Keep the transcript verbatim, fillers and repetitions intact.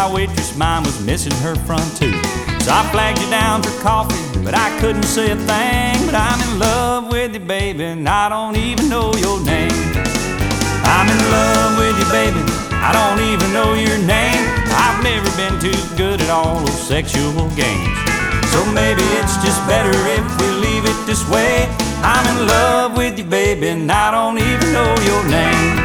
my waitress, mine was missing her front tooth. So I flagged you down for coffee, but I couldn't say a thing. But I'm in love with you, baby, and I don't even know your name. I'm in love with you, baby, I don't even know your name. I've never been too good at all those sexual games. So maybe it's just better if we leave it this way. I'm in love with you, baby, and I don't even know your name.